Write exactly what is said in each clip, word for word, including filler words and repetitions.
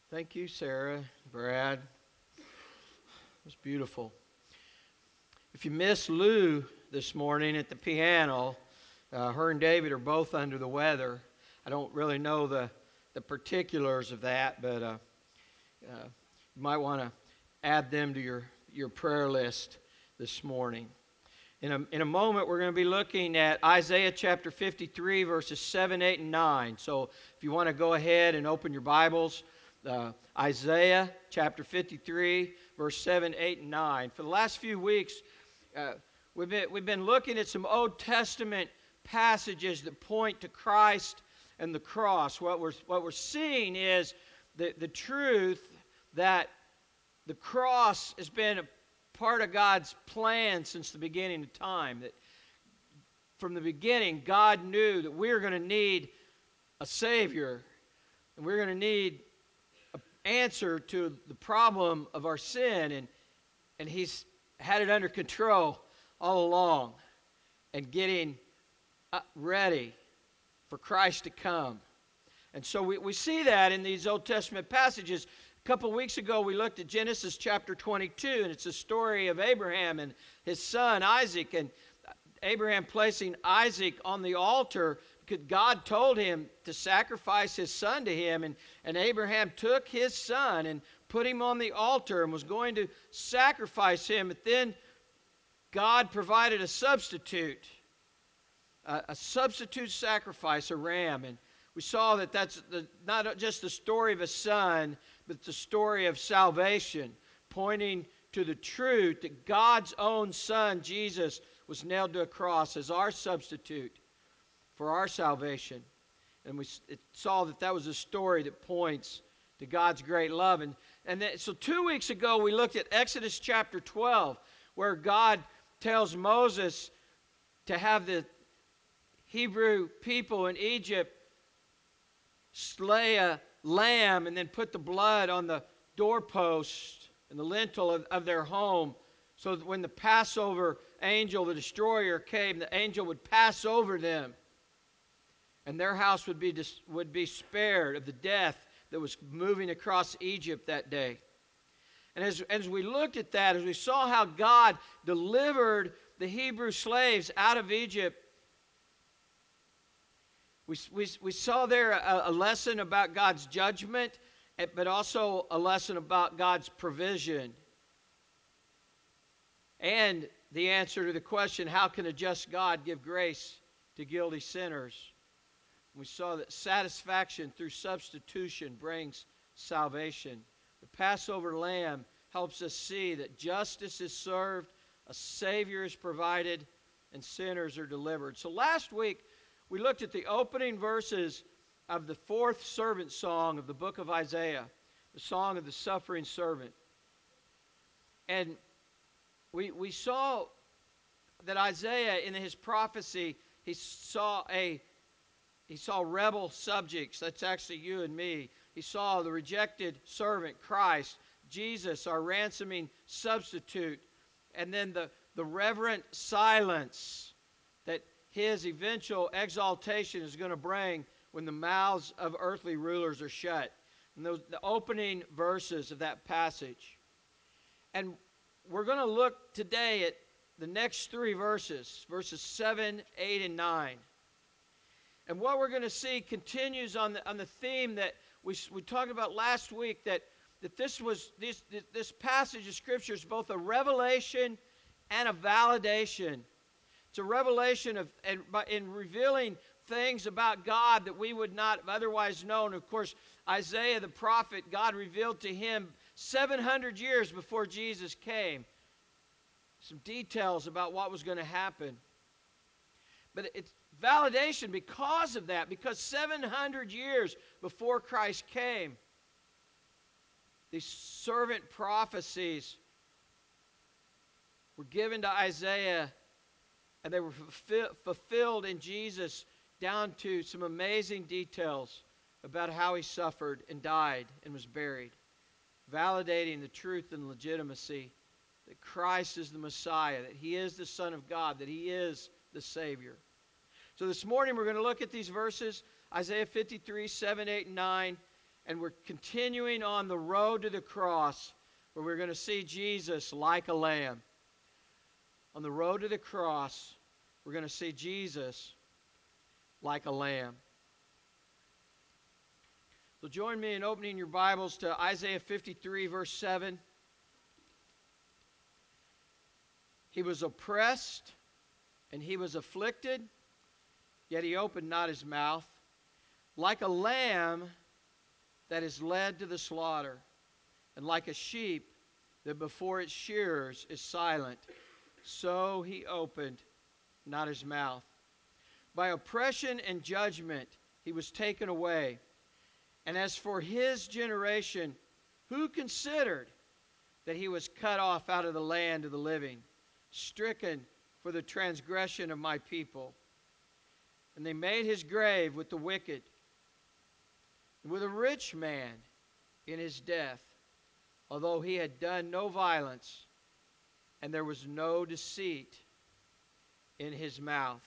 Thank you, Sarah, Brad. It was beautiful. If you missed Lou this morning at the piano, uh, her and David are both under the weather. I don't really know the, the particulars of that, but uh, uh, you might want to add them to your, your prayer list this morning. In a, in a moment, we're going to be looking at Isaiah chapter fifty-three, verses seven, eight, and nine. So if you want to go ahead and open your Bibles, uh, Isaiah chapter fifty-three, verse seven, eight, and nine. For the last few weeks, uh, we've, been, we've been looking at some Old Testament passages that point to Christ and the cross. What we're, what we're seeing is the, the truth that the cross has been a part of God's plan since the beginning of time. That from the beginning, God knew that we were going to need a Savior, and we we're going to need an answer to the problem of our sin, and, and He's had it under control all along, and getting ready for Christ to come. And so we, we see that in these Old Testament passages. A couple weeks ago, we looked at Genesis chapter twenty-two, and it's the story of Abraham and his son Isaac, and Abraham placing Isaac on the altar because God told him to sacrifice his son to him, and, and Abraham took his son and put him on the altar and was going to sacrifice him, but then God provided a substitute, a, a substitute sacrifice, a ram, and we saw that that's the, not just the story of a son, but the story of salvation, pointing to the truth that God's own Son, Jesus, was nailed to a cross as our substitute for our salvation. And we saw that that was a story that points to God's great love. And, and then, so two weeks ago, we looked at Exodus chapter twelve, where God tells Moses to have the Hebrew people in Egypt slay a lamb and then put the blood on the doorpost and the lintel of, of their home, so that when the Passover angel, the destroyer, came, the angel would pass over them, and their house would be, would be spared of the death that was moving across Egypt that day. And as, as we looked at that, as we saw how God delivered the Hebrew slaves out of Egypt, We, we, we saw there a, a lesson about God's judgment, but also a lesson about God's provision. And the answer to the question, how can a just God give grace to guilty sinners? We saw that satisfaction through substitution brings salvation. The Passover lamb helps us see that justice is served, a Savior is provided, and sinners are delivered. So last week, we looked at the opening verses of the fourth servant song of the book of Isaiah, the song of the suffering servant. And we, we saw that Isaiah, in his prophecy, he saw a he saw rebel subjects. That's actually you and me. He saw the rejected servant, Christ, Jesus, our ransoming substitute, and then the, the reverent silence that his eventual exaltation is going to bring when the mouths of earthly rulers are shut. And those the opening verses of that passage. And we're going to look today at the next three verses, verses seven, eight, and nine. And what we're going to see continues on the, on the theme that we, we talked about last week, that, that this, was, this, this passage of Scripture is both a revelation and a validation. It's a revelation of, and in revealing things about God that we would not have otherwise known. Of course, Isaiah the prophet, God revealed to him seven hundred years before Jesus came some details about what was going to happen. But it's validation because of that, because seven hundred years before Christ came, these servant prophecies were given to Isaiah, and they were fulfilled in Jesus down to some amazing details about how he suffered and died and was buried, validating the truth and legitimacy that Christ is the Messiah, that he is the Son of God, that he is the Savior. So this morning we're going to look at these verses, Isaiah fifty-three, seven, eight, and nine, And we're continuing on the road to the cross, where we're going to see Jesus like a lamb. On the road to the cross, we're going to see Jesus like a lamb. So join me in opening your Bibles to Isaiah fifty-three, verse seven. He was oppressed and he was afflicted, yet he opened not his mouth. Like a lamb that is led to the slaughter, and like a sheep that before its shearers is silent, so he opened not his mouth. By oppression and judgment he was taken away. And as for his generation, who considered that he was cut off out of the land of the living, stricken for the transgression of my people? And they made his grave with the wicked, and with a rich man in his death, although he had done no violence, and there was no deceit in his mouth.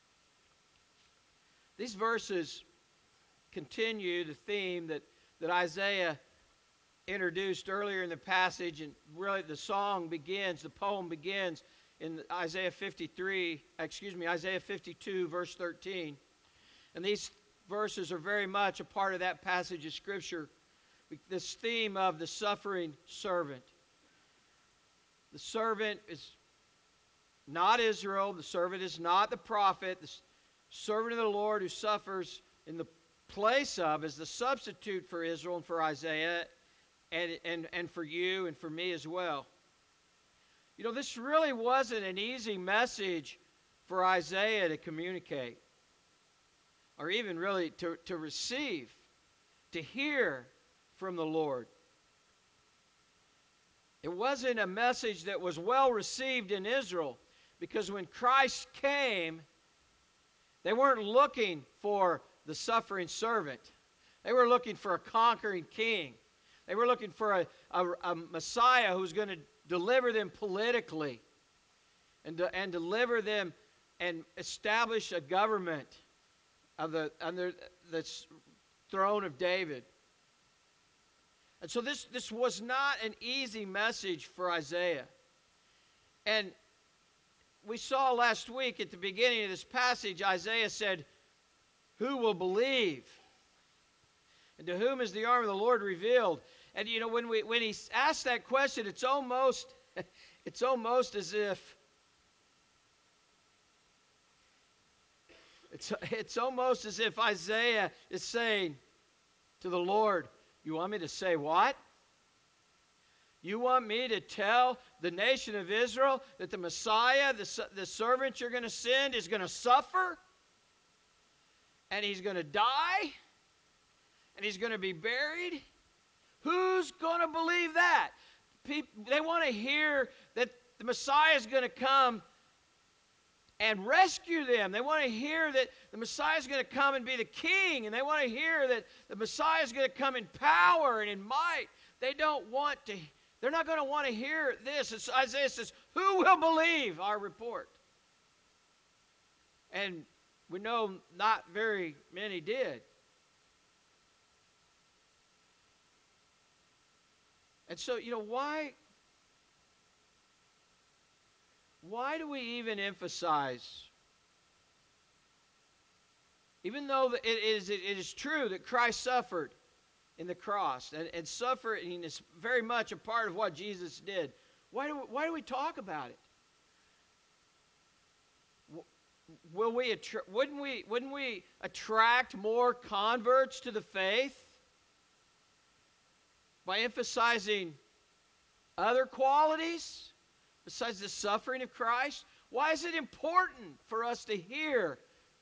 These verses continue the theme that, that Isaiah introduced earlier in the passage, and really the song begins, the poem begins in Isaiah fifty-three, excuse me, Isaiah fifty-two, verse thirteen. And these verses are very much a part of that passage of Scripture, this theme of the suffering servant. The servant is not Israel, the servant is not the prophet, the servant of the Lord who suffers in the place of, as the substitute for Israel and for Isaiah, and, and, and for you and for me as well. You know, this really wasn't an easy message for Isaiah to communicate, or even really to, to receive, to hear from the Lord. It wasn't a message that was well received in Israel, because when Christ came, they weren't looking for the suffering servant. They were looking for a conquering king. They were looking for a, a, a Messiah who was going to deliver them politically and, to, and deliver them and establish a government of the, under the throne of David. And so this, this was not an easy message for Isaiah. And we saw last week at the beginning of this passage, Isaiah said, "Who will believe? And to whom is the arm of the Lord revealed?" And you know, when we when he asked that question, it's almost it's almost as if it's it's almost as if Isaiah is saying to the Lord, "You want me to say what? You want me to tell the nation of Israel that the Messiah, the, the servant you're going to send, is going to suffer? And he's going to die? And he's going to be buried? Who's going to believe that?" People, they want to hear that the Messiah is going to come and rescue them. They want to hear that the Messiah is going to come and be the king. And they want to hear that the Messiah is going to come in power and in might. They don't want to They're not going to want to hear this. It's, Isaiah says, "Who will believe our report?" And we know not very many did. And so, you know, why, why do we even emphasize, even though it is, it is true that Christ suffered in the cross, and, and suffering is very much a part of what Jesus did, why do, why do we talk about it? Will we attra- wouldn't we wouldn't we attract more converts to the faith by emphasizing other qualities besides the suffering of Christ? Why is it important for us to hear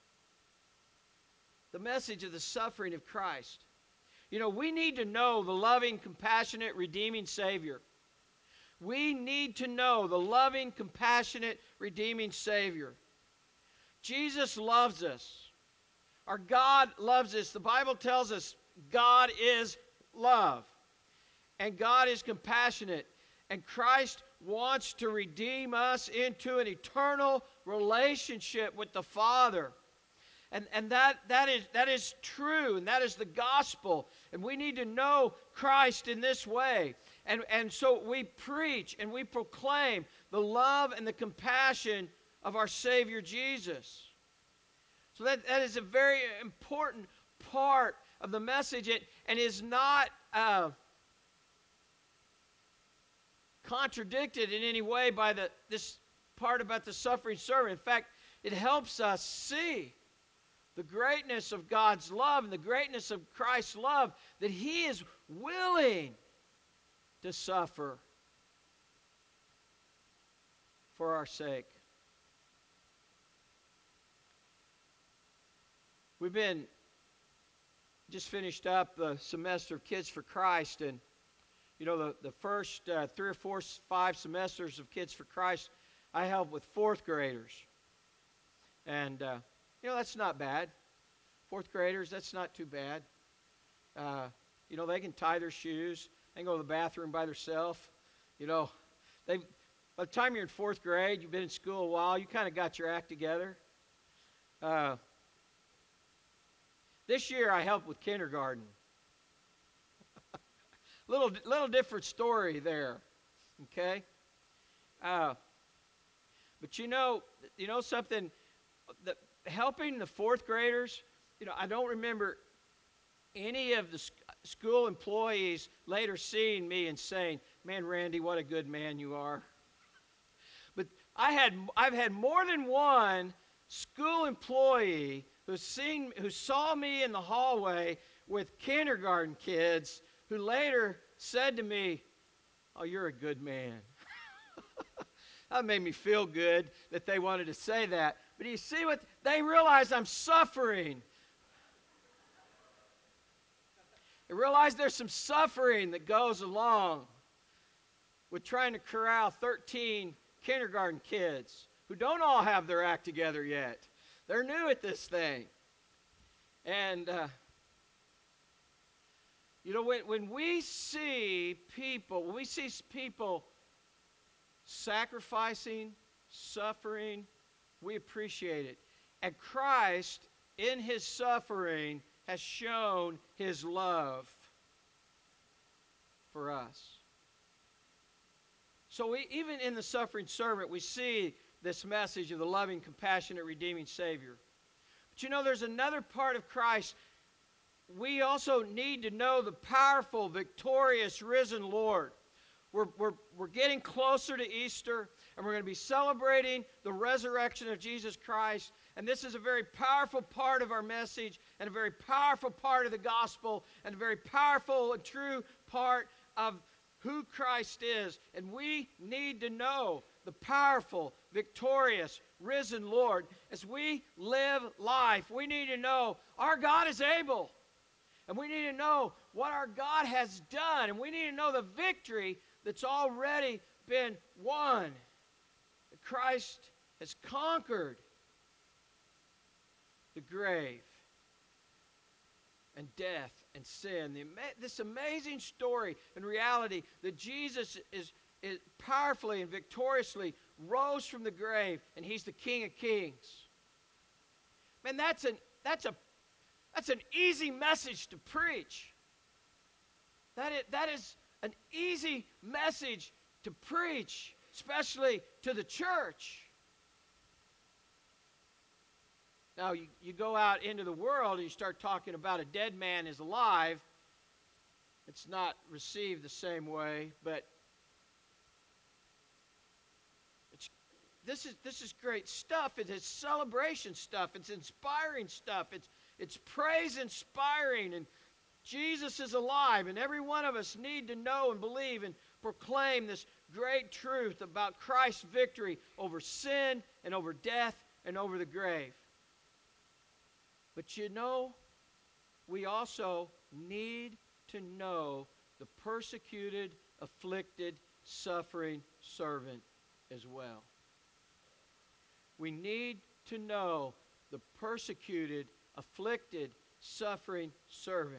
the message of the suffering of Christ? You know, we need to know the loving, compassionate, redeeming Savior. We need to know the loving, compassionate, redeeming Savior. Jesus loves us. Our God loves us. The Bible tells us God is love. And God is compassionate. And Christ wants to redeem us into an eternal relationship with the Father. And, and that, that, is, that is true, and that is the gospel. And we need to know Christ in this way. And, and so we preach and we proclaim the love and the compassion of our Savior Jesus. So that, that is a very important part of the message, it, and is not uh, contradicted in any way by the, this part about the suffering servant. In fact, it helps us see the greatness of God's love and the greatness of Christ's love, that He is willing to suffer for our sake. We've been just finished up the semester of Kids for Christ, and you know, the, the first uh, three or four, five semesters of Kids for Christ, I helped with fourth graders. And, uh, you know, that's not bad. Fourth graders, that's not too bad. Uh, you know, they can tie their shoes. They can go to the bathroom by themselves. You know, they by the time you're in fourth grade, you've been in school a while, you kind of got your act together. Uh, this year I helped with kindergarten. little, little different story there, okay? Uh, but you know, you know something, the, helping the fourth graders, you know, I don't remember any of the sc- school employees later seeing me and saying, "Man, Randy, what a good man you are." But I had, I've had more than one school employee who's seen, who saw me in the hallway with kindergarten kids, who later said to me, "Oh, you're a good man." That made me feel good that they wanted to say that. But you see what? They realize I'm suffering. They realize there's some suffering that goes along with trying to corral thirteen kindergarten kids who don't all have their act together yet. They're new at this thing. And, uh, you know, when, when we see people, when we see people sacrificing, suffering, we appreciate it. And Christ, in His suffering, has shown His love for us. So we, even in the suffering servant, we see this message of the loving, compassionate, redeeming Savior. But you know, there's another part of Christ. We also need to know the powerful, victorious, risen Lord. We're, we're, we're getting closer to Easter, and we're going to be celebrating the resurrection of Jesus Christ. And this is a very powerful part of our message, and a very powerful part of the gospel, and a very powerful and true part of who Christ is. And we need to know the powerful, victorious, risen Lord. As we live life, we need to know our God is able. And we need to know what our God has done. And we need to know the victory that's already been won. That Christ has conquered the grave and death and sin. The, this amazing story and reality that Jesus is, is powerfully and victoriously rose from the grave, and He's the King of Kings. Man, that's an, that's a, that's an easy message to preach. That is, that is an easy message to preach, especially to the church. Now, you, you go out into the world and you start talking about a dead man is alive. It's not received the same way, but it's, this is this is great stuff. It is celebration stuff. It's inspiring stuff. It's it's praise inspiring, and Jesus is alive, and every one of us need to know and believe and proclaim this great truth about Christ's victory over sin and over death and over the grave. But you know, we also need to know the persecuted, afflicted, suffering servant as well. We need to know the persecuted, afflicted, suffering servant.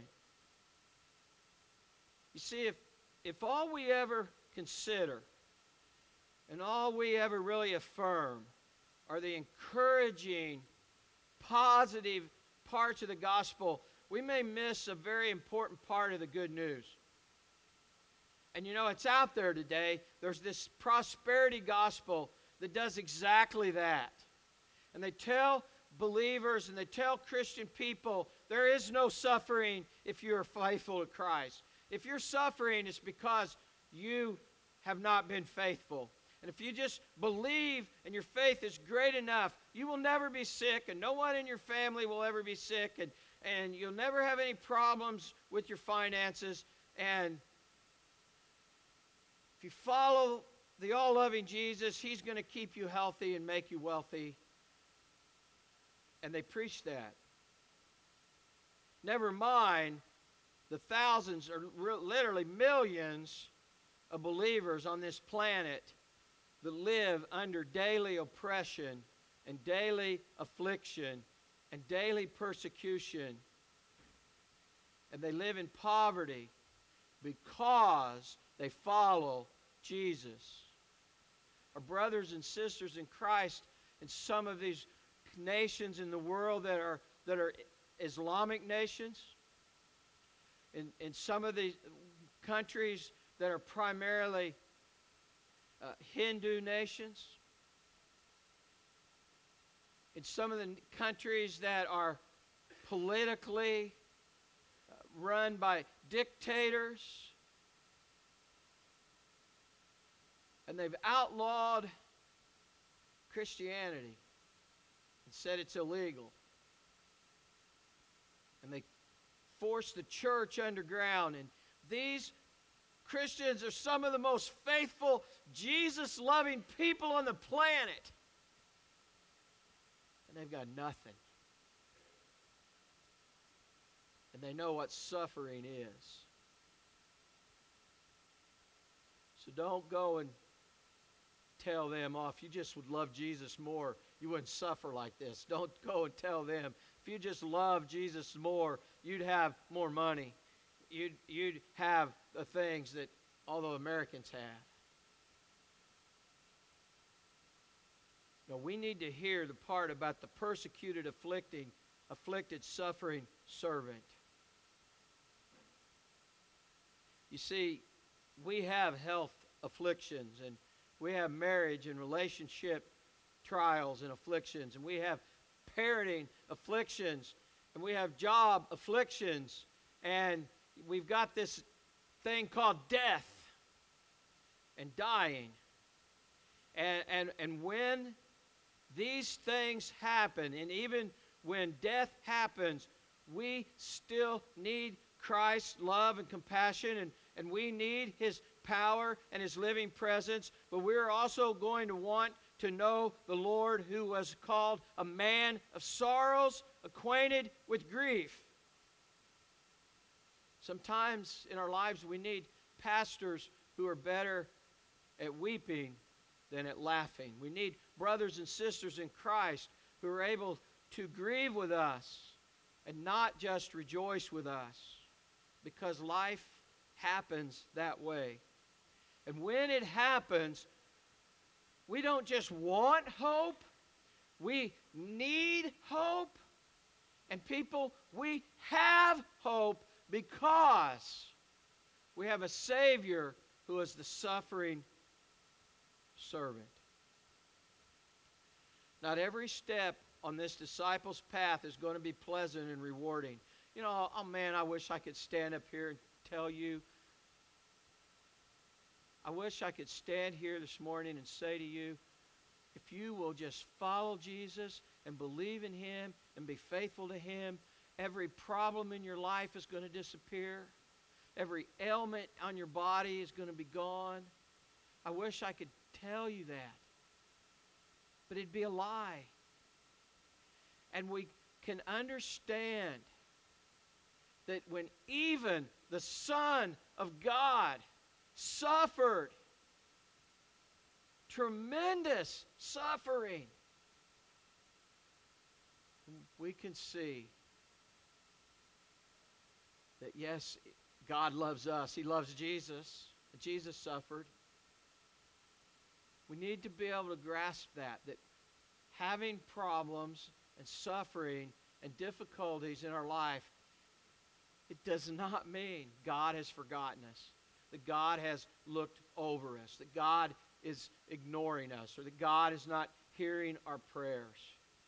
You see, if, if all we ever consider and all we ever really affirm are the encouraging, positive parts of the gospel, we may miss a very important part of the good news. And you know, it's out there today. There's this prosperity gospel that does exactly that. And they tell believers and they tell Christian people there is no suffering if you are faithful to Christ. If you're suffering, it's because you have not been faithful. And if you just believe and your faith is great enough, you will never be sick, and no one in your family will ever be sick, and, and you'll never have any problems with your finances. And if you follow the all-loving Jesus, He's going to keep you healthy and make you wealthy. And they preach that. Never mind the thousands or literally millions of believers on this planet that live under daily oppression and daily affliction and daily persecution. And they live in poverty because they follow Jesus. Our brothers and sisters in Christ in some of these nations in the world that are that are Islamic nations, in, in some of these countries that are primarily uh, Hindu nations, in some of the countries that are politically uh, run by dictators, and they've outlawed Christianity and said it's illegal. And they forced the church underground. And these Christians are some of the most faithful, Jesus-loving people on the planet. And they've got nothing. And they know what suffering is. So don't go and tell them, oh, if you just would love Jesus more, you wouldn't suffer like this. Don't go and tell them, if you just love Jesus more, you'd have more money. You'd, you'd have the things that all the Americans have. No, we need to hear the part about the persecuted, afflicting, afflicted, suffering servant. You see, we have health afflictions, and we have marriage and relationship trials and afflictions, and we have parenting afflictions, and we have job afflictions, and we've got this thing called death and dying. And, and, and when these things happen, and even when death happens, we still need Christ's love and compassion, and, and we need His power and His living presence, but we're also going to want to know the Lord, who was called a man of sorrows, acquainted with grief. Sometimes in our lives we need pastors who are better at weeping than at laughing. We need brothers and sisters in Christ who are able to grieve with us and not just rejoice with us, because life happens that way. And when it happens, we don't just want hope, we need hope. And people, we have hope because we have a Savior who is the suffering servant. Not every step on this disciples' path is going to be pleasant and rewarding. You know, oh man, I wish I could stand up here and tell you. I wish I could stand here this morning and say to you, if you will just follow Jesus and believe in Him and be faithful to Him, every problem in your life is going to disappear. Every ailment on your body is going to be gone. I wish I could tell you that. But it'd be a lie. And we can understand that when even the Son of God suffered tremendous suffering, we can see that yes, God loves us. He loves Jesus. Jesus suffered. We need to be able to grasp that, that having problems and suffering and difficulties in our life, it does not mean God has forgotten us, that God has looked over us, that God is ignoring us, or that God is not hearing our prayers.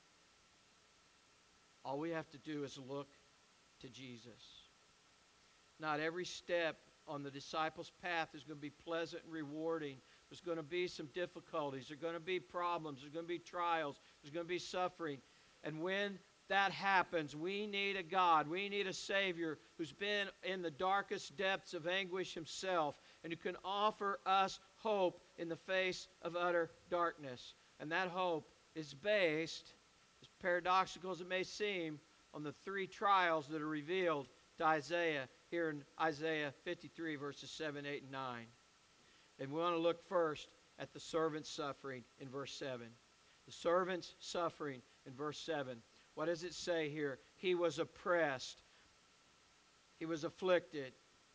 All we have to do is look to Jesus. Not every step on the disciples' path is going to be pleasant and rewarding. There's going to be some difficulties. There's going to be problems. There's going to be trials. There's going to be suffering. And when that happens, we need a God. We need a Savior who's been in the darkest depths of anguish himself and who can offer us hope in the face of utter darkness. And that hope is based, as paradoxical as it may seem, on the three trials that are revealed to Isaiah here in Isaiah fifty-three, verses seven, eight, and nine. And we want to look first at the servant's suffering in verse seven. The servant's suffering in verse seven. What does it say here? He was oppressed. He was afflicted.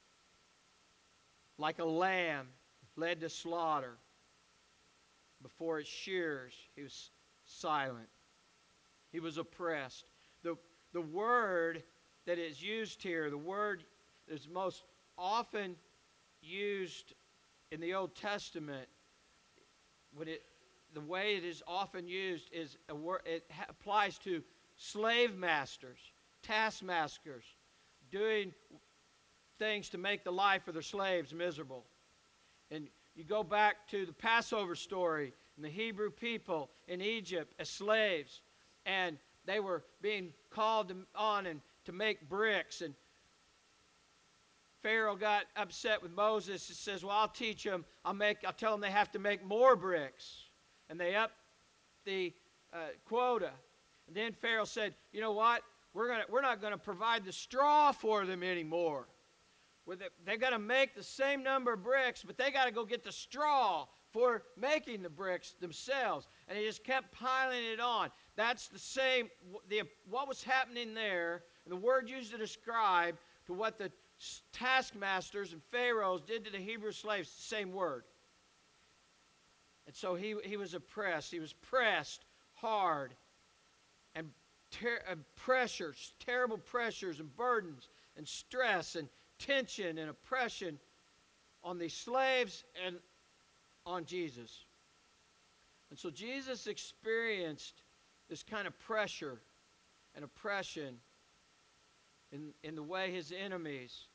Like a lamb led to slaughter. Before its shears, he was silent. He was oppressed. The, the word that is used here, the word that is most often used in the Old Testament, when it, the way it is often used is a word, it ha- applies to slave masters, taskmasters, doing things to make the life of their slaves miserable. And you go back to the Passover story and the Hebrew people in Egypt as slaves, and they were being called on and to make bricks, and Pharaoh got upset with Moses and says, well, I'll teach them, I'll make, I'll tell them they have to make more bricks. And they upped the uh, quota. And then Pharaoh said, you know what? We're gonna we're not going to provide the straw for them anymore. They've got to make the same number of bricks, but they got to go get the straw for making the bricks themselves. And he just kept piling it on. That's the same, the, what was happening there, and the word used to describe to what the taskmasters and pharaohs did to the Hebrew slaves, same word. And so he, he was oppressed. He was pressed hard. And, ter- and pressures, terrible pressures and burdens and stress and tension and oppression on these slaves and on Jesus. And so Jesus experienced this kind of pressure and oppression in, in the way his enemies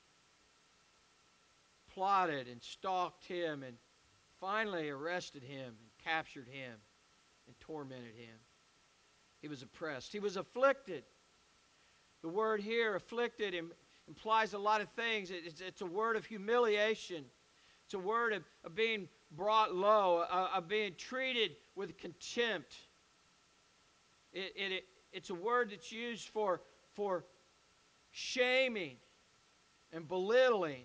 plotted and stalked him and finally arrested him and captured him and tormented him. He was oppressed. He was afflicted. The word here, afflicted, im- implies a lot of things. It, it's, it's a word of humiliation. It's a word of, of being brought low, uh, of being treated with contempt. It, it, it, it's a word that's used for, for shaming and belittling,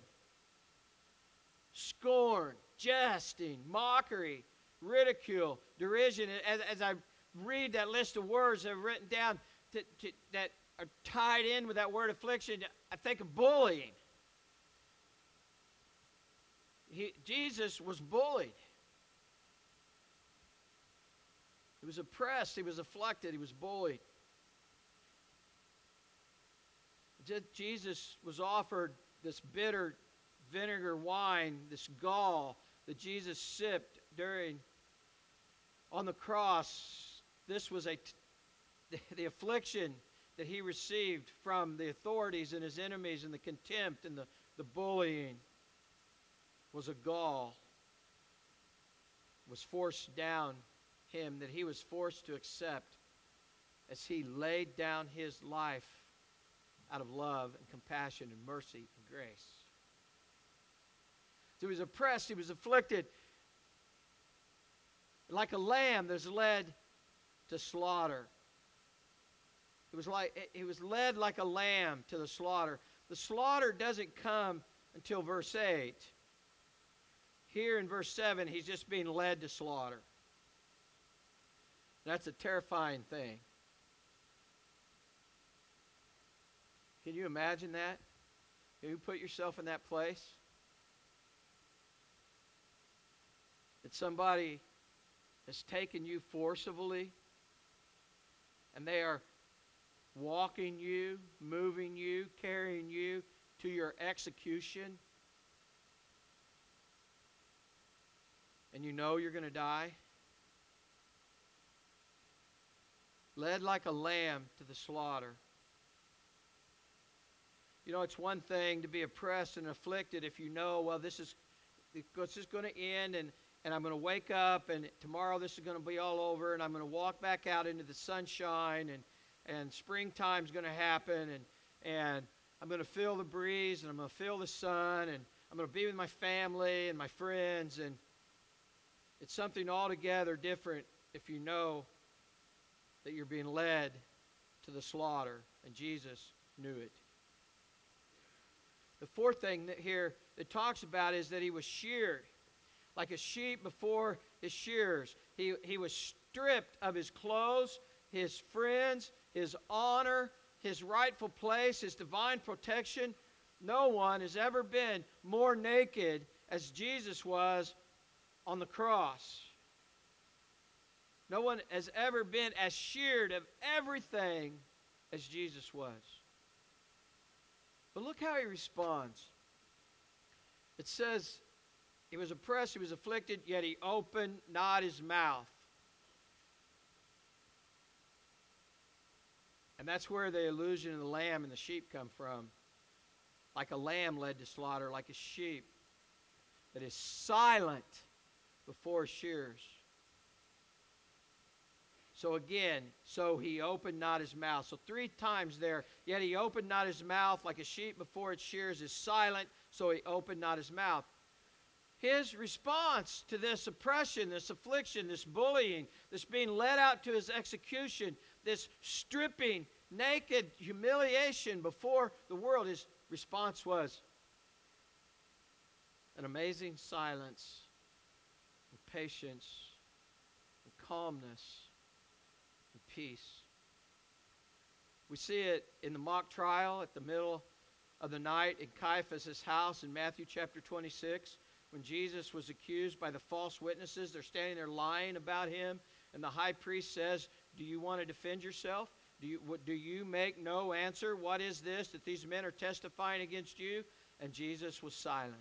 scorn, jesting, mockery, ridicule, derision. As, as I read that list of words that are written down to, to, that are tied in with that word affliction, I think of bullying. He, Jesus was bullied. He was oppressed. He was afflicted. He was bullied. Jesus was offered this bitter vinegar wine, this gall that Jesus sipped during on the cross. This was a the, the affliction that he received from the authorities and his enemies, and the contempt and the, the bullying was a gall, was forced down him, that he was forced to accept as he laid down his life out of love and compassion and mercy and grace. So he was oppressed, he was afflicted, like a lamb that's led to slaughter. It was like he was led like a lamb to the slaughter. The slaughter doesn't come until verse eight. Here in verse seven, he's just being led to slaughter. That's a terrifying thing. Can you imagine that? Can you put yourself in that place? That somebody has taken you forcibly and they are walking you, moving you, carrying you to your execution, and you know you're going to die, led like a lamb to the slaughter. You know, it's one thing to be oppressed and afflicted if you know, well, this is this is going to end, and, and I'm going to wake up, and tomorrow this is going to be all over, and I'm going to walk back out into the sunshine, and, and springtime's going to happen, and, and I'm going to feel the breeze, and I'm going to feel the sun, and I'm going to be with my family and my friends, and it's something altogether different if you know that you're being led to the slaughter, and Jesus knew it. The fourth thing that here it talks about is that he was sheared like a sheep before his shearers. He, he was stripped of his clothes, his friends, his honor, his rightful place, his divine protection. No one has ever been more naked as Jesus was on the cross. No one has ever been as sheared of everything as Jesus was. But look how he responds. It says, he was oppressed, he was afflicted, yet he opened not his mouth. And that's where the illusion of the lamb and the sheep come from. Like a lamb led to slaughter, like a sheep that is silent before shears. So again, so he opened not his mouth. So three times there, yet he opened not his mouth, like a sheep before its shears is silent, so he opened not his mouth. His response to this oppression, this affliction, this bullying, this being led out to his execution, this stripping, naked humiliation before the world, his response was an amazing silence, and patience, and calmness, and peace. We see it in the mock trial at the middle of the night in Caiaphas' house in Matthew chapter twenty-six. When Jesus was accused by the false witnesses, they're standing there lying about him, and the high priest says, do you want to defend yourself? Do you, do you make no answer? What is this that these men are testifying against you? And Jesus was silent.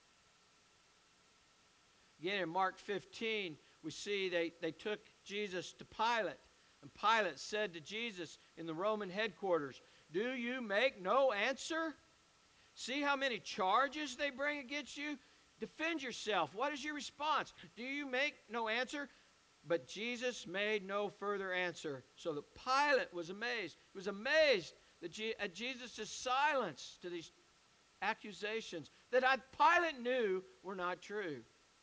Again, in Mark fifteen, we see they, they took Jesus to Pilate. And Pilate said to Jesus in the Roman headquarters, do you make no answer? See how many charges they bring against you? Defend yourself. What is your response? Do you make no answer? But Jesus made no further answer. So that Pilate was amazed. He was amazed at Jesus' silence to these accusations that Pilate knew were not true.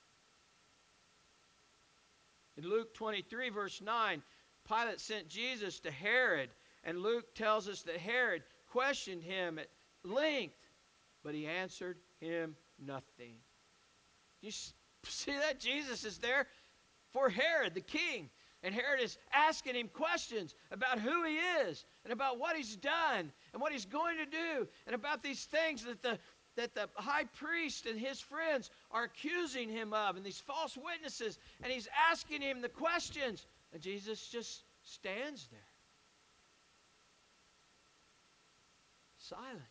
In Luke twenty-three, verse nine, Pilate sent Jesus to Herod, and Luke tells us that Herod questioned him at length, but he answered him nothing. You see that? Jesus is there for Herod, the king. And Herod is asking him questions about who he is and about what he's done and what he's going to do and about these things that the, that the high priest and his friends are accusing him of and these false witnesses. And he's asking him the questions. And Jesus just stands there. Silent.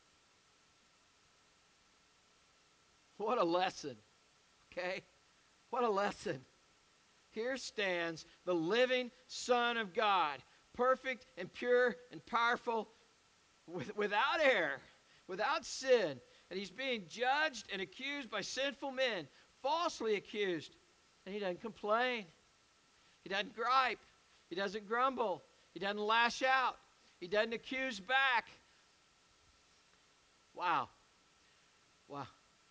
What a lesson. Okay? What a lesson. Here stands the living Son of God, perfect and pure and powerful, with, without error, without sin. And he's being judged and accused by sinful men, falsely accused. And he doesn't complain. He doesn't gripe. He doesn't grumble. He doesn't lash out. He doesn't accuse back. Wow. Wow.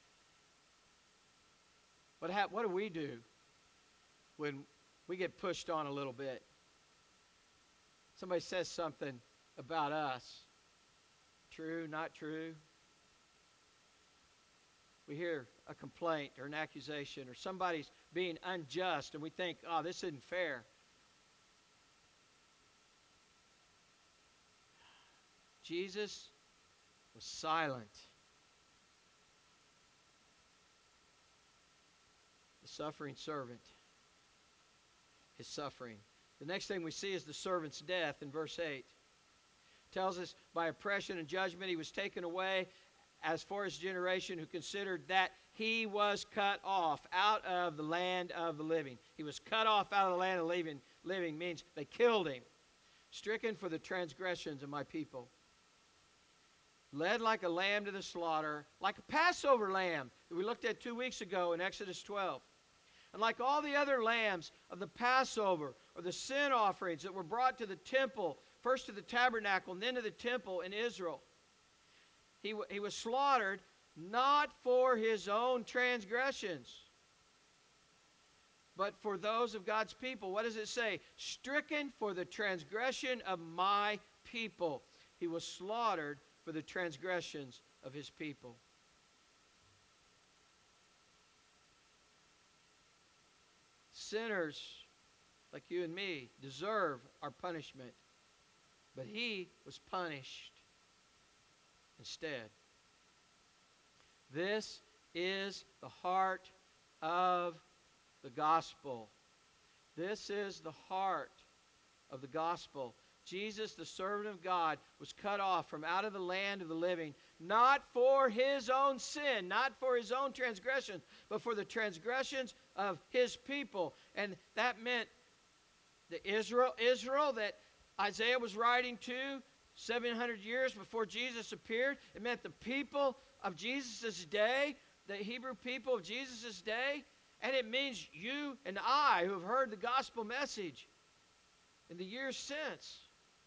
What, ha- what do we do when we get pushed on a little bit? Somebody says something about us. True, not true. We hear a complaint or an accusation, or somebody's being unjust, and we think, oh, this isn't fair. Jesus was silent. The suffering servant is suffering. The next thing we see is the servant's death in verse eight. It tells us, by oppression and judgment he was taken away. As for his generation, who considered that he was cut off out of the land of the living. He was cut off out of the land of the living, living means they killed him. Stricken for the transgressions of my people. Led like a lamb to the slaughter, like a Passover lamb that we looked at two weeks ago in Exodus twelve. And like all the other lambs of the Passover or the sin offerings that were brought to the temple, first to the tabernacle and then to the temple in Israel, he, he was slaughtered not for his own transgressions, but for those of God's people. What does it say? Stricken for the transgression of my people. He was slaughtered for the transgressions of his people. Sinners like you and me deserve our punishment, but he was punished instead. This is the heart of the gospel. This is the heart of the gospel. Jesus, the servant of God, was cut off from out of the land of the living, not for his own sin, not for his own transgressions, but for the transgressions of his people. And that meant the Israel, Israel that Isaiah was writing to seven hundred years before Jesus appeared. It meant the people of Jesus' day, the Hebrew people of Jesus' day. And it means you and I who have heard the gospel message in the years since.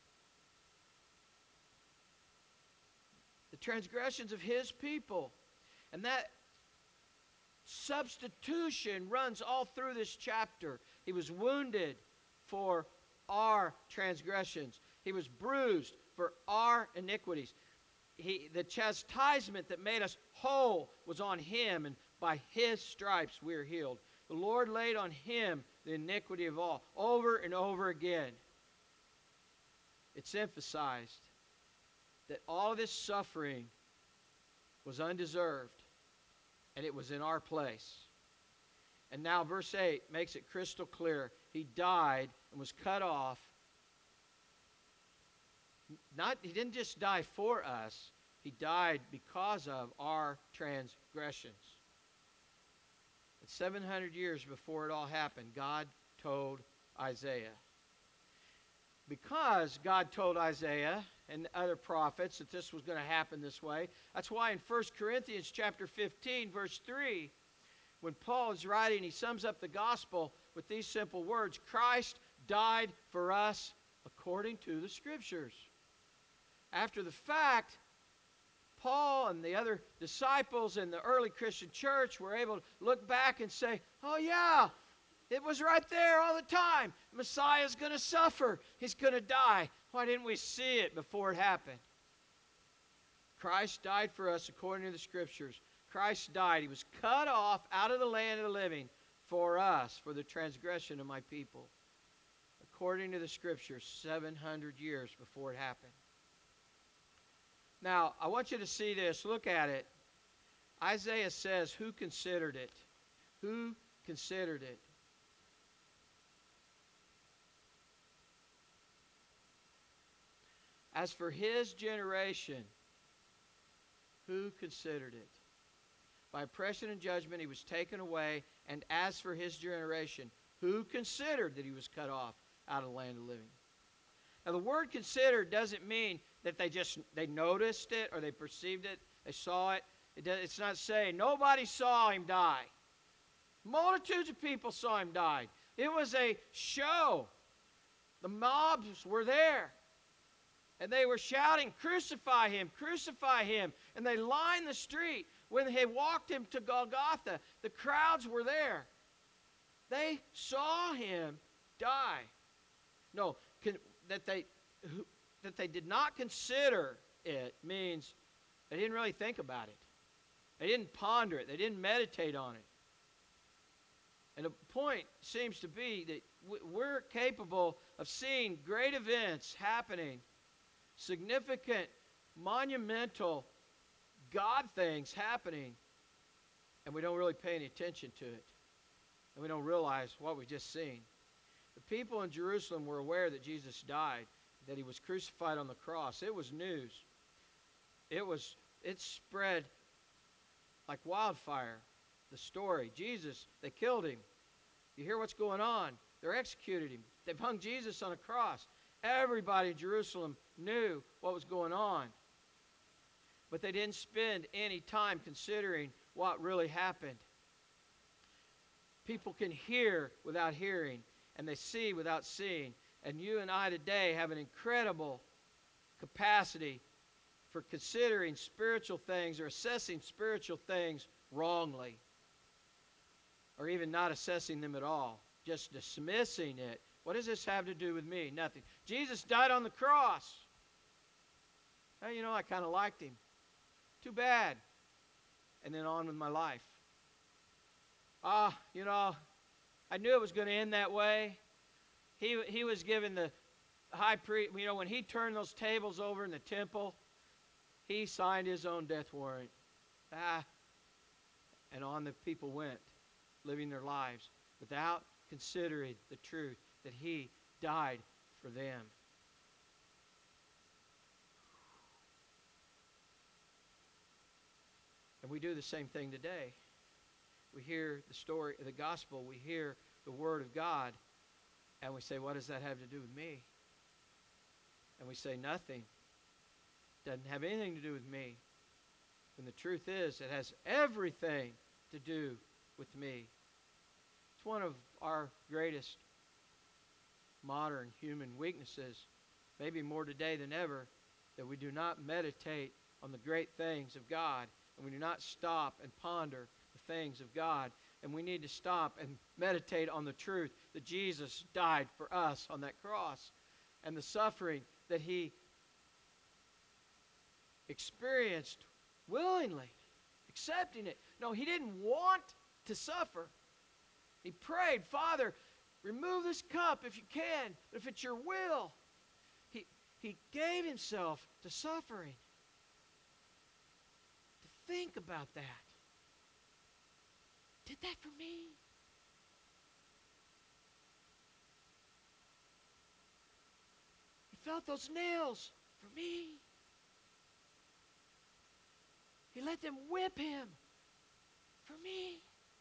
The transgressions of his people. And that substitution runs all through this chapter. He was wounded for our transgressions. He was bruised for our iniquities. He, the chastisement that made us whole was on him, and by his stripes we are healed. The Lord laid on him the iniquity of all, over and over again. It's emphasized that all of this suffering was undeserved, and it was in our place. And now verse eight makes it crystal clear. He died and was cut off. Not, he didn't just die for us. He died because of our transgressions. And seven hundred years before it all happened, God told Isaiah. Because God told Isaiah and other prophets that this was going to happen this way, that's why in First Corinthians chapter fifteen, verse three, when Paul is writing, he sums up the gospel with these simple words: Christ died for us according to the Scriptures. After the fact, Paul and the other disciples in the early Christian church were able to look back and say, oh yeah, it was right there all the time. Messiah's going to suffer. He's going to die. Why didn't we see it before it happened? Christ died for us according to the Scriptures. Christ died. He was cut off out of the land of the living for us, for the transgression of my people. According to the Scriptures, seven hundred years before it happened. Now, I want you to see this. Look at it. Isaiah says, who considered it? Who considered it? As for his generation, who considered it? By oppression and judgment he was taken away, and as for his generation, who considered that he was cut off out of the land of the living? Now, the word considered doesn't mean that they just they noticed it or they perceived it, they saw it. it does, it's not saying nobody saw him die. Multitudes of people saw him die. It was a show. The mobs were there. And they were shouting, crucify him, crucify him. And they lined the street. When they walked him to Golgotha, the crowds were there. They saw him die. No, can, that they who, that they did not consider it means they didn't really think about it. They didn't ponder it. They didn't meditate on it. And the point seems to be that we're capable of seeing great events happening, significant, monumental God things happening, and we don't really pay any attention to it. And we don't realize what we've just seen. The people in Jerusalem were aware that Jesus died, that he was crucified on the cross. It was news. It was, it spread like wildfire. The story, Jesus, they killed him. You hear what's going on? They're executed him. They've hung Jesus on a cross. Everybody in Jerusalem knew what was going on. But they didn't spend any time considering what really happened. People can hear without hearing, and they see without seeing. And you and I today have an incredible capacity for considering spiritual things or assessing spiritual things wrongly, or even not assessing them at all, just dismissing it. What does this have to do with me? Nothing. Jesus died on the cross. Well, you know, I kind of liked him. Too bad. And then on with my life. Ah, you know, I knew it was going to end that way. He, he was given the high priest, you know, when he turned those tables over in the temple, he signed his own death warrant. Ah, and on the people went, living their lives without considering the truth that he died for them. And we do the same thing today. We hear the story of the gospel, we hear the word of God, and we say, what does that have to do with me? And we say, nothing. Doesn't have anything to do with me. And the truth is, it has everything to do with me. It's one of our greatest modern human weaknesses, maybe more today than ever, that we do not meditate on the great things of God, and we do not stop and ponder the things of God. And we need to stop and meditate on the truth that Jesus died for us on that cross, and the suffering that he experienced willingly, accepting it. No, he didn't want to suffer. He prayed, Father, remove this cup if you can, but if it's your will. He, he gave himself to suffering. To think about that. Did that for me. He felt those nails for me. He let them whip him for me.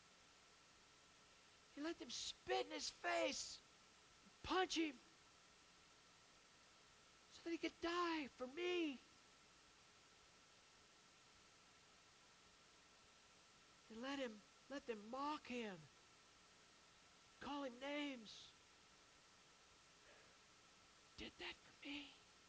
He let them spit in his face, punch him, so that he could die for me. He let him, let them mock him, call him names. Did that for me.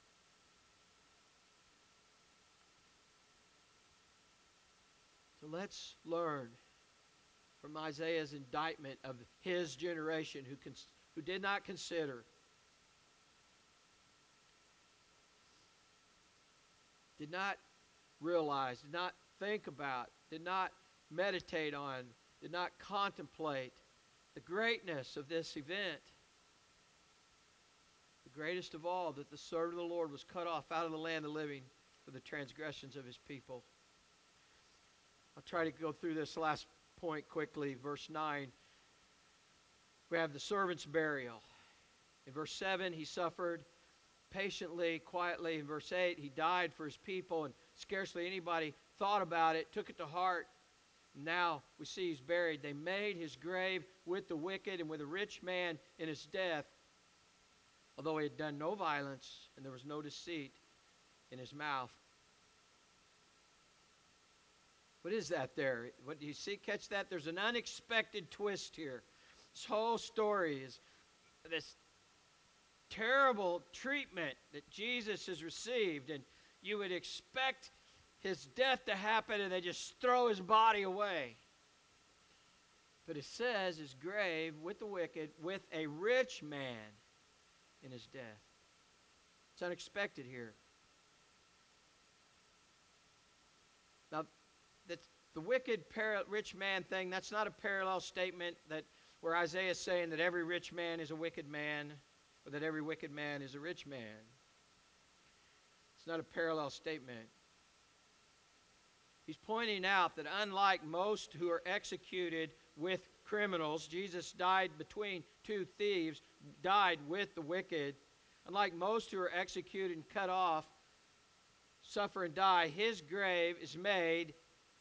So let's learn from Isaiah's indictment of his generation who, cons- who did not consider, did not realize, did not think about, did not meditate on, did not contemplate the greatness of this event. The greatest of all, that the servant of the Lord was cut off out of the land of the living for the transgressions of his people. I'll try to go through this last point quickly. Verse nine, we have the servant's burial. In verse seven, he suffered patiently, quietly. In verse eight, he died for his people, and scarcely anybody thought about it, took it to heart. Now we see he's buried. They made his grave with the wicked and with a rich man in his death, although he had done no violence and there was no deceit in his mouth. What is that there? What do you see? Catch that? There's an unexpected twist here. This whole story is this terrible treatment that Jesus has received, and you would expect his death to happen and they just throw his body away. But it says his grave with the wicked, with a rich man in his death. It's unexpected here. Now, that's the wicked rich man thing, that's not a parallel statement that where Isaiah is saying that every rich man is a wicked man, or that every wicked man is a rich man. It's not a parallel statement. He's pointing out that unlike most who are executed with criminals, Jesus died between two thieves died with the wicked. Unlike most who are executed and cut off, suffer and die, his grave is made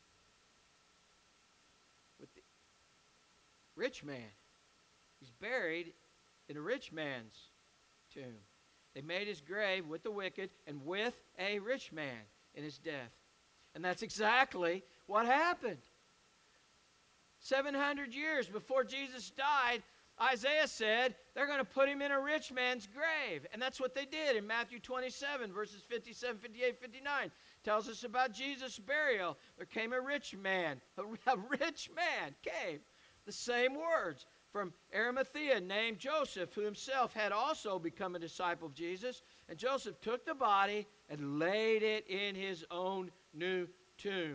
with the rich man. He's buried in a rich man's tomb. They made his grave with the wicked and with a rich man in his death. And that's exactly what happened. seven hundred years before Jesus died, Isaiah said they're going to put him in a rich man's grave. And that's what they did in Matthew twenty-seven, verses fifty-seven, fifty-eight, fifty-nine. Tells us about Jesus' burial. There came a rich man. A, a rich man came. The same words from Arimathea named Joseph, who himself had also become a disciple of Jesus. And Joseph took the body and laid it in his own new tomb.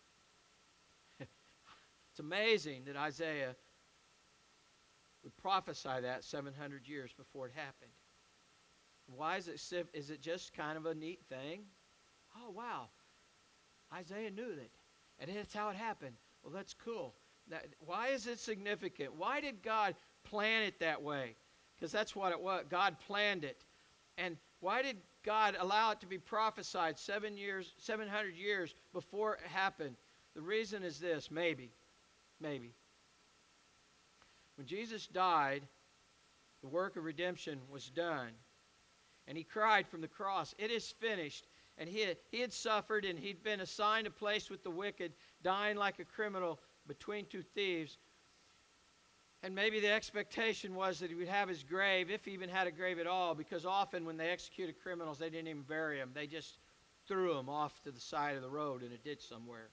It's amazing that Isaiah would prophesy that seven hundred years before it happened. Why is it, is it just kind of a neat thing? Oh, wow. Isaiah knew that. And that's how it happened. Well, that's cool. Now, why is it significant? Why did God plan it that way? Because that's what it was. God planned it. And why did God allow it to be prophesied seven years, seven hundred years before it happened? The reason is this, maybe. Maybe. When Jesus died, the work of redemption was done. And he cried from the cross, "It is finished." And he had, he had suffered, and he'd been assigned a place with the wicked, dying like a criminal between two thieves. And maybe the expectation was that he would have his grave, if he even had a grave at all, because often when they executed criminals, they didn't even bury them. They just threw them off to the side of the road in a ditch somewhere.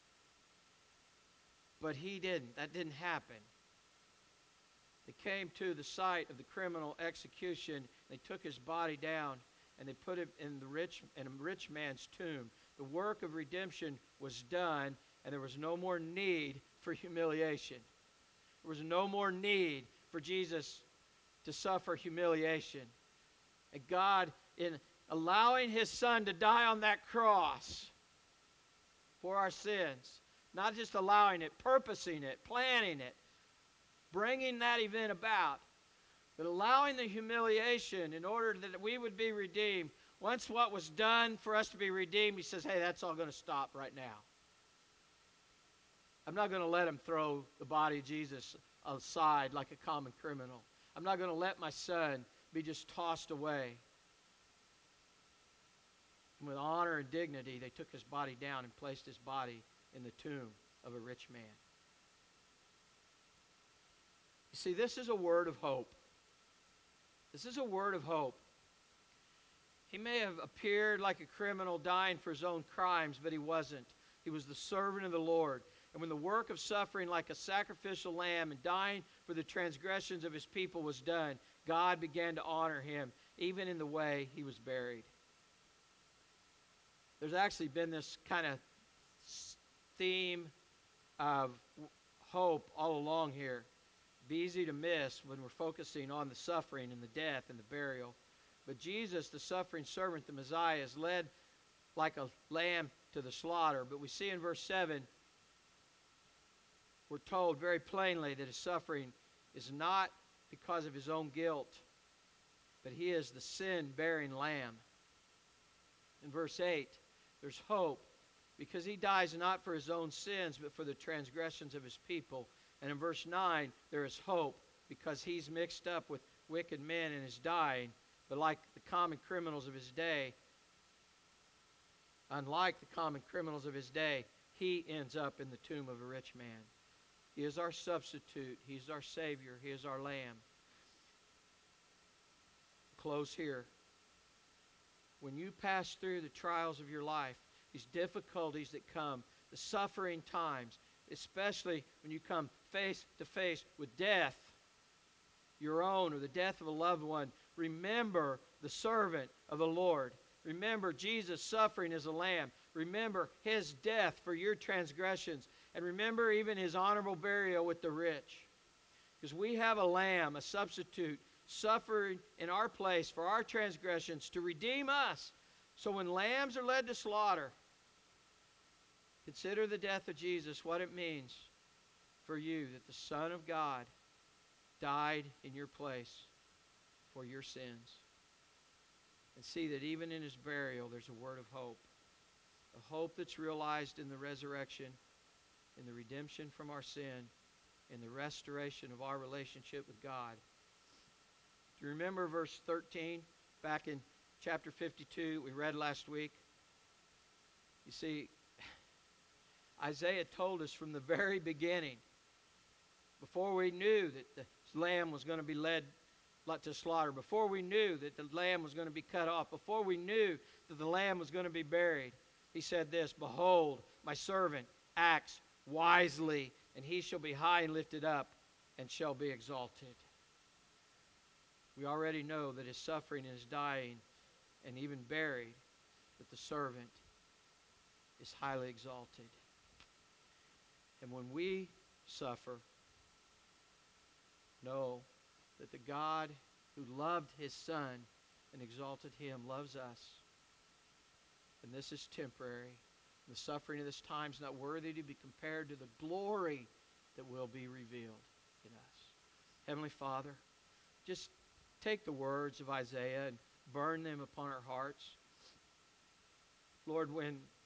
But he didn't. That didn't happen. They came to the site of the criminal execution. They took his body down, and they put it in the rich in a rich man's tomb. The work of redemption was done, and there was no more need for humiliation. There was no more need for Jesus to suffer humiliation. And God, in allowing his Son to die on that cross for our sins, not just allowing it, purposing it, planning it, bringing that event about, but allowing the humiliation in order that we would be redeemed. Once what was done for us to be redeemed, he says, hey, that's all going to stop right now. I'm not going to let him throw the body of Jesus aside like a common criminal. I'm not going to let my Son be just tossed away. And with honor and dignity, they took his body down and placed his body in the tomb of a rich man. You see, this is a word of hope. This is a word of hope. He may have appeared like a criminal dying for his own crimes, but he wasn't. He was the servant of the Lord. And when the work of suffering like a sacrificial lamb and dying for the transgressions of his people was done, God began to honor him, even in the way he was buried. There's actually been this kind of theme of hope all along here. Be easy to miss when we're focusing on the suffering and the death and the burial. But Jesus, the suffering servant, the Messiah, is led like a lamb to the slaughter. But we see in verse seven, we're told very plainly that his suffering is not because of his own guilt, but he is the sin-bearing lamb. In verse eight, there's hope because he dies not for his own sins, but for the transgressions of his people. And in verse nine, there is hope because he's mixed up with wicked men and is dying. But like the common criminals of his day, unlike the common criminals of his day, he ends up in the tomb of a rich man. He is our substitute. He is our Savior. He is our Lamb. Close here. When you pass through the trials of your life, these difficulties that come, the suffering times, especially when you come face to face with death, your own or the death of a loved one, remember the servant of the Lord. Remember Jesus suffering as a lamb. Remember his death for your transgressions. And remember even his honorable burial with the rich. Because we have a lamb, a substitute, suffering in our place for our transgressions to redeem us. So when lambs are led to slaughter, consider the death of Jesus, what it means for you that the Son of God died in your place. for your sins. And see that even in his burial, there's a word of hope. A hope that's realized in the resurrection, in the redemption from our sin, in the restoration of our relationship with God. Do you remember verse thirteen back in chapter fifty-two we read last week? You see, Isaiah told us from the very beginning, before we knew that the lamb was going to be led to slaughter, before we knew that the lamb was going to be cut off, before we knew that the lamb was going to be buried, he said this, "Behold, my servant acts wisely, and he shall be high and lifted up, and shall be exalted." We already know that his suffering and his dying, and even buried, that the servant is highly exalted. And when we suffer, know that the God who loved his Son and exalted him loves us. And this is temporary. The suffering of this time is not worthy to be compared to the glory that will be revealed in us. Heavenly Father, just take the words of Isaiah and burn them upon our hearts. Lord, when